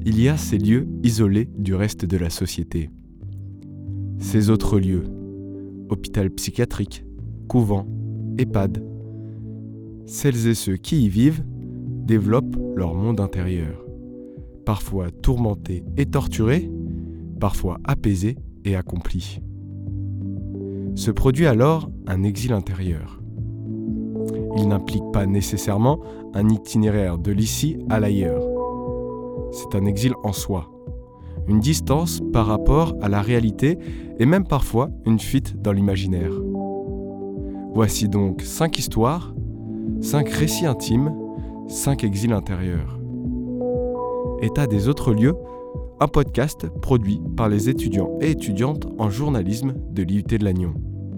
il y a ces lieux isolés du reste de la société. Ces autres lieux, hôpital psychiatrique, couvent, EHPAD. Celles et ceux qui y vivent développent leur monde intérieur, parfois tourmenté et torturé, parfois apaisé et accompli. Se produit alors un exil intérieur. Il n'implique pas nécessairement un itinéraire de l'ici à l'ailleurs. C'est un exil en soi, une distance par rapport à la réalité et même parfois une fuite dans l'imaginaire. Voici donc 5 histoires, 5 récits intimes, 5 exils intérieurs. État des autres lieux, un podcast produit par les étudiants et étudiantes en journalisme de l'IUT de Lannion.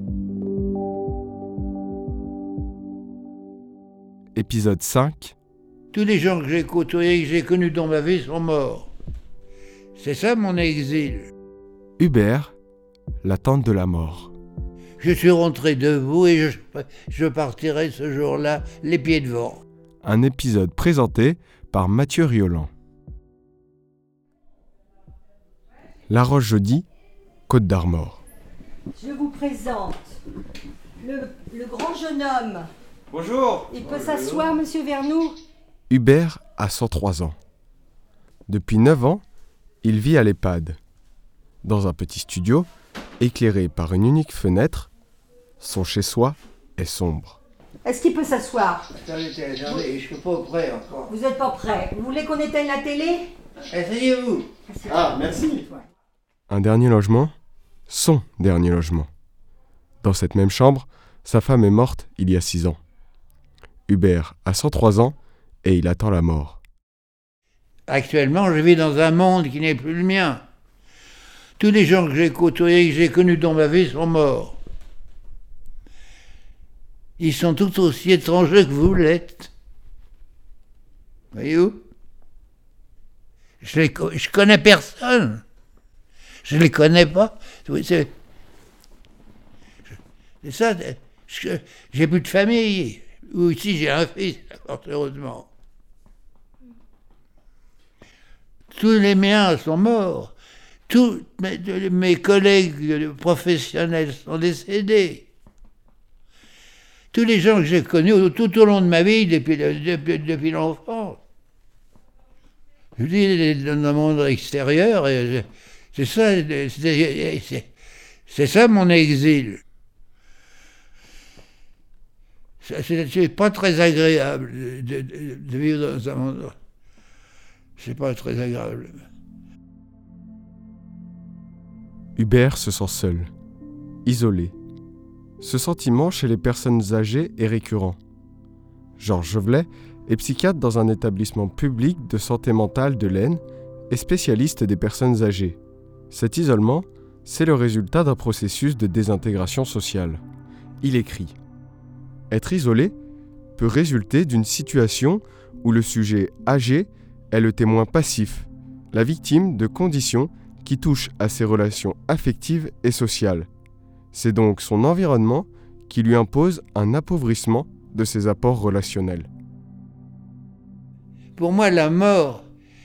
Épisode 5. Tous les gens que j'ai côtoyés, que j'ai connus dans ma vie sont morts. C'est ça mon exil. Hubert, l'attente de la mort. Je suis rentré debout et je partirai ce jour-là les pieds devant. Un épisode présenté par Mathieu Riolan. La Roche-Jeudi, Côte d'Armor. Je vous présente le grand jeune homme. Bonjour. Il peut s'asseoir, monsieur Vernoux? Hubert a 103 ans. Depuis 9 ans, il vit à l'EHPAD. Dans un petit studio, éclairé par une unique fenêtre, son chez-soi est sombre. Est-ce qu'il peut s'asseoir? Attendez, je suis pas prêt encore. Vous n'êtes pas prêt. Vous voulez qu'on éteigne la télé? Asseyez-vous. Ah, merci. Un dernier logement, son dernier logement. Dans cette même chambre, sa femme est morte il y a 6 ans. Hubert a 103 ans et il attend la mort. Actuellement, je vis dans un monde qui n'est plus le mien. Tous les gens que j'ai côtoyés, que j'ai connus dans ma vie sont morts. Ils sont tout aussi étrangers que vous l'êtes. Voyez-vous? Je connais personne. Je les connais pas. C'est ça. J'ai plus de famille. Ou ici, j'ai un fils, fort heureusement. Tous les miens sont morts. Tous mes collègues professionnels sont décédés. Tous les gens que j'ai connus tout au long de ma vie, depuis l'enfance. Je dis, dans le monde extérieur, c'est ça mon exil. C'est pas très agréable de vivre dans un monde. C'est pas très agréable. Hubert se sent seul, isolé. Ce sentiment chez les personnes âgées est récurrent. Georges Jovelet est psychiatre dans un établissement public de santé mentale de l'Aisne et spécialiste des personnes âgées. Cet isolement, c'est le résultat d'un processus de désintégration sociale. Il écrit : être isolé peut résulter d'une situation où le sujet âgé est le témoin passif, la victime de conditions qui touchent à ses relations affectives et sociales. C'est donc son environnement qui lui impose un appauvrissement de ses apports relationnels. Pour moi, la mort,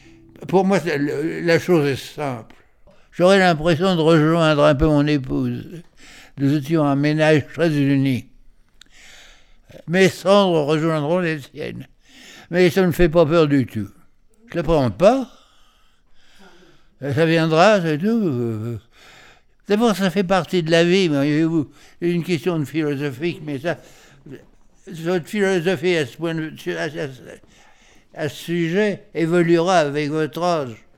la chose est simple. J'aurais l'impression de rejoindre un peu mon épouse. Nous étions un ménage très uni. Mes cendres rejoindront les siennes. Mais ça ne me fait pas peur du tout. Je ne la prends pas. Ça viendra, c'est tout. D'abord, ça fait partie de la vie, voyez-vous. C'est une question de philosophique, mais ça, votre philosophie à ce point de vue, à ce sujet, évoluera avec votre âge.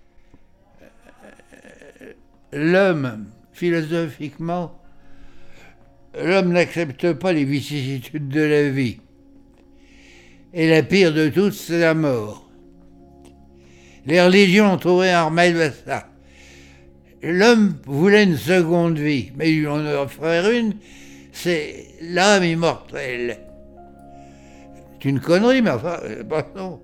L'homme, philosophiquement, l'homme n'accepte pas les vicissitudes de la vie. Et la pire de toutes, c'est la mort. Les religions ont trouvé un remède à ça. L'homme voulait une seconde vie, mais ils lui en offrirent une, c'est l'âme immortelle. C'est une connerie, mais enfin, non.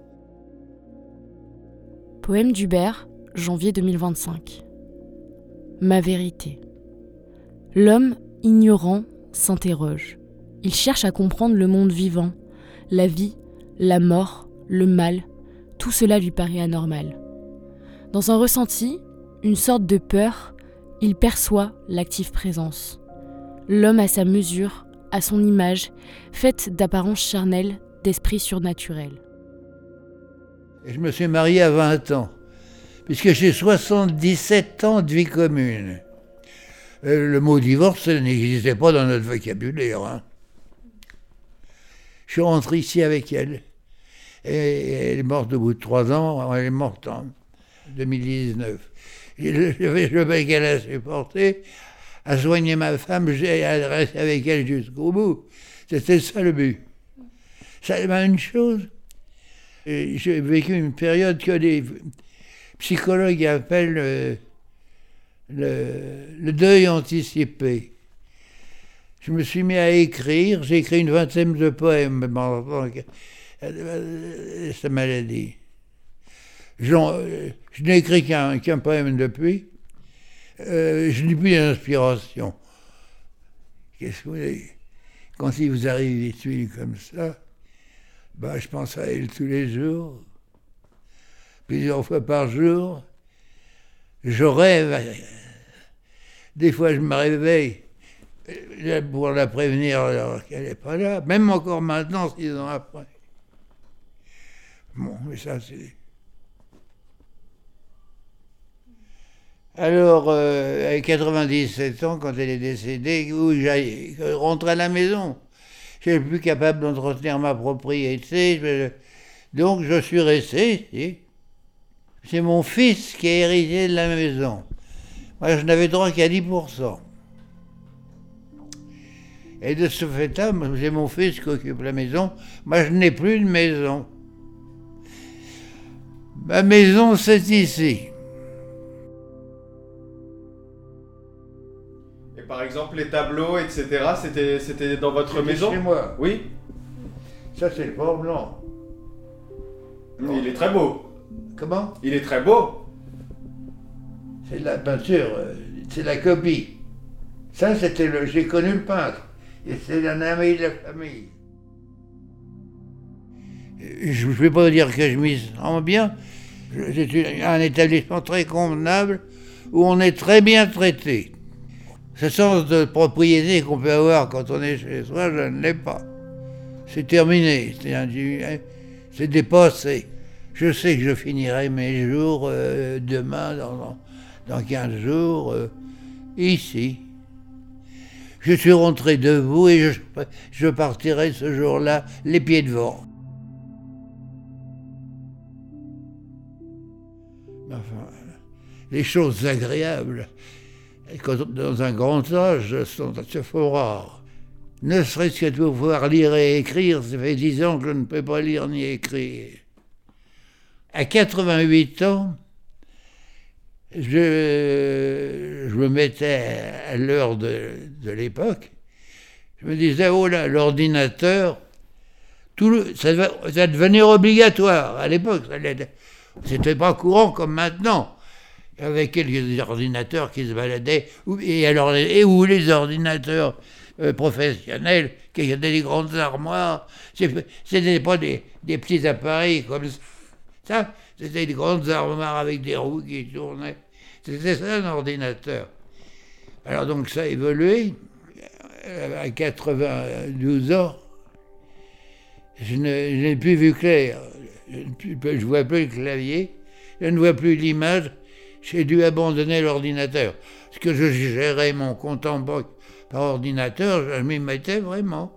Poème d'Hubert, janvier 2025. Ma vérité. L'homme ignorant s'interroge. Il cherche à comprendre le monde vivant, la vie, la mort, le mal. Tout cela lui paraît anormal. Dans un ressenti, une sorte de peur, il perçoit l'active présence. L'homme à sa mesure, à son image, faite d'apparence charnelle, d'esprit surnaturel. Et je me suis marié à 20 ans, puisque j'ai 77 ans de vie commune. Le mot divorce n'existait pas dans notre vocabulaire. Hein. Je suis rentré ici avec elle. Et elle est morte au bout de 3 ans, elle est morte en 2019. Je vais qu'elle a supporté, à soigner ma femme, j'ai resté avec elle jusqu'au bout. C'était ça le but. Ça, une chose, j'ai vécu une période que les psychologues appellent le deuil anticipé. Je me suis mis à écrire, j'ai écrit une vingtaine de poèmes pendant sa maladie. Je n'ai écrit qu'un poème depuis. Je n'ai plus d'inspiration. Qu'est-ce que vous voulez? Quand il vous arrive des tuiles comme ça, ben, je pense à elle tous les jours, plusieurs fois par jour. Je rêve. Des fois, je me réveille pour la prévenir alors qu'elle n'est pas là. Même encore maintenant, 6 ans après. Bon, mais ça, c'est... Alors, à 97 ans, quand elle est décédée, où j'allais rentrer à la maison. Je n'étais plus capable d'entretenir ma propriété. Donc, je suis resté ici. C'est mon fils qui a hérité de la maison. Moi, je n'avais droit qu'à 10%. Et de ce fait-là, c'est mon fils qui occupe la maison. Moi, je n'ai plus de maison. Ma maison, c'est ici. Et par exemple, les tableaux, etc., c'était dans votre maison? Chez moi. Oui. Ça, c'est le port blanc. Il est très beau. Comment? Il est très beau. C'est de la peinture, c'est la copie. Ça, j'ai connu le peintre. Et c'est un ami de la famille. Je ne vais pas dire que je m'y sens bien. C'est un établissement très convenable où on est très bien traité. Ce sens de propriété qu'on peut avoir quand on est chez soi, je ne l'ai pas. C'est terminé, c'est dépassé. Je sais que je finirai mes jours demain, dans 15 jours, ici. Je suis rentré debout et je partirai ce jour-là les pieds devant. Enfin, les choses agréables, dans un grand âge, sont assez fort rares. Ne serait-ce que de pouvoir lire et écrire, ça fait 10 ans que je ne peux pas lire ni écrire. À 88 ans, je me mettais à l'heure de l'époque. Je me disais, oh là, l'ordinateur, ça va devenir obligatoire. À l'époque, c'était pas courant comme maintenant. Il y avait quelques ordinateurs qui se baladaient, où les ordinateurs professionnels, qui avaient des grandes armoires, c'était pas des petits appareils comme ça, c'était des grandes armoires avec des roues qui tournaient. C'était ça un ordinateur. Alors donc ça a évolué. À 92 ans, je n'ai plus vu clair. Je ne vois plus le clavier, je ne vois plus l'image. J'ai dû abandonner l'ordinateur. Parce que je gérais mon compte en banque par ordinateur, je m'y mettais vraiment.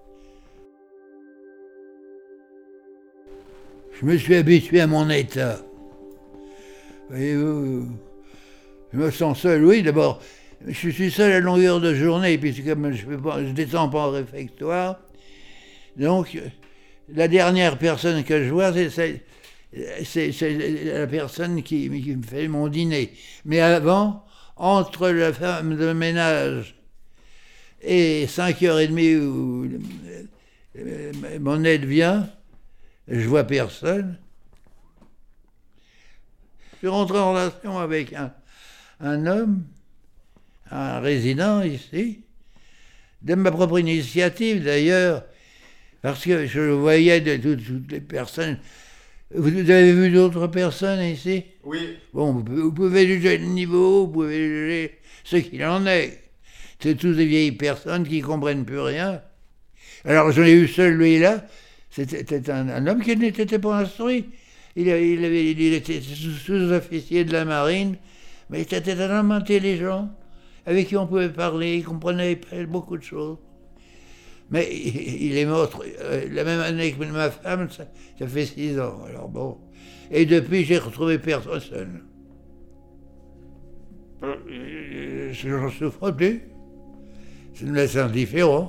Je me suis habitué à mon état. Voyez-vous, je me sens seul. Oui, d'abord, je suis seul à longueur de journée, puisque comme je ne descends pas en réfectoire. Donc, la dernière personne que je vois, c'est la personne qui me fait mon dîner. Mais avant, entre la femme de ménage et 5h30 où mon aide vient, je vois personne. Je suis rentré en relation avec un homme, un résident ici, de ma propre initiative d'ailleurs, parce que je voyais de toutes les personnes Vous avez vu d'autres personnes ici? Oui. Bon, vous pouvez juger le niveau, vous pouvez juger ce qu'il en est. C'est tous des vieilles personnes qui ne comprennent plus rien. Alors j'en ai eu celui-là, c'était un homme qui n'était pas instruit. Il était sous-officier de la marine, mais c'était un homme intelligent, avec qui on pouvait parler, il comprenait beaucoup de choses. Mais il est mort la même année que ma femme, ça fait 6 ans, alors bon. Et depuis, j'ai retrouvé personne. J'en souffre plus. Ça me laisse indifférent.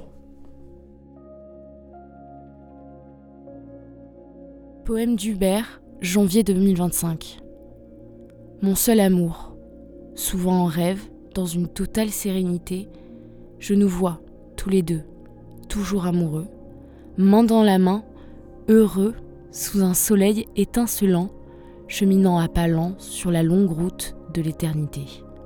Poème d'Hubert, janvier 2025. Mon seul amour, souvent en rêve, dans une totale sérénité, je nous vois, tous les deux, toujours amoureux, main dans la main, heureux, sous un soleil étincelant, cheminant à pas lents sur la longue route de l'éternité.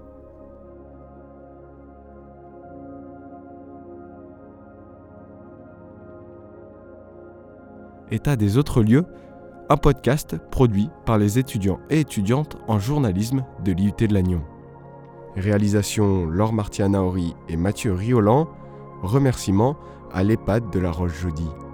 État des autres lieux, un podcast produit par les étudiants et étudiantes en journalisme de l'IUT de Lannion. Réalisation Laure Martianaori et Mathieu Riolan. Remerciements à l'EHPAD de la Roche-Jaudy.